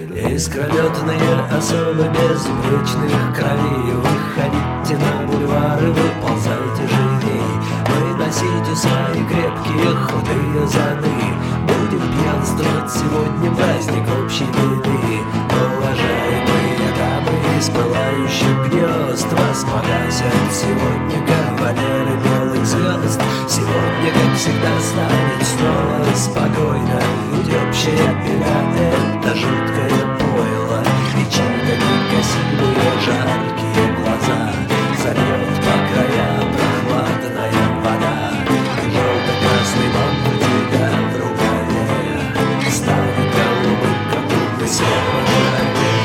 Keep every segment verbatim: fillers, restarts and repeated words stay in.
Искрометные особы безупречных кровей, выходите на бульвары, выползайте живей. Вы носите свои крепкие худые зады, будем пьянствовать сегодня, праздник общей беды. Уважаемые дамы из пылающих гнезд, вас погасят сегодня кавалеры белых звезд. Сегодня, как всегда, станет снова спокойно, ведь общая беда — это жуткое пойло. И чьи-то красивые жаркие глаза зальет по краям прохладная вода. Желто-красный бант у тебя в рукаве станет голубым, как будто серого журавля.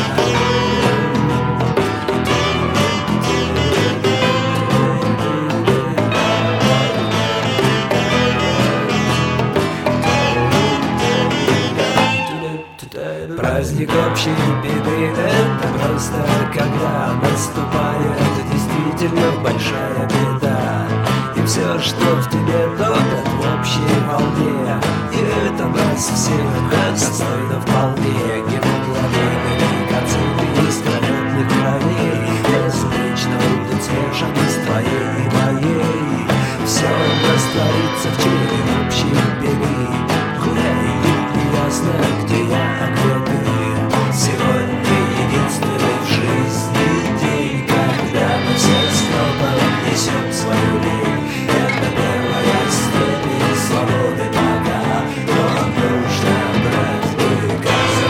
Праздник общей беды — это просто когда наступает действительно большая беда. И все, что в тебе топят в общей волне, и это нас всех достойно вполне. Гемоглобины, лейкоциты, искрометных кровей безупречно будут смешаны с твоей и моей. Все растворится в теле общей беды. Гуляй, ясно, где я, а где ты. Сегодня единственный в жизни день, когда мы все снова несем свою лень. Это первая степень свободы пока, но нужно брать быка за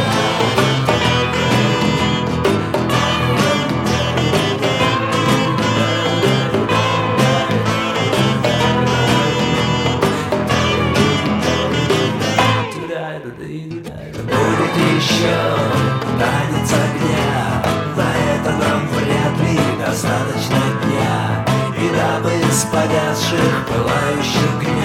Будет еще танец огня, на это нам вряд ли достаточно дня. И дабы с погасших пылающих гнезд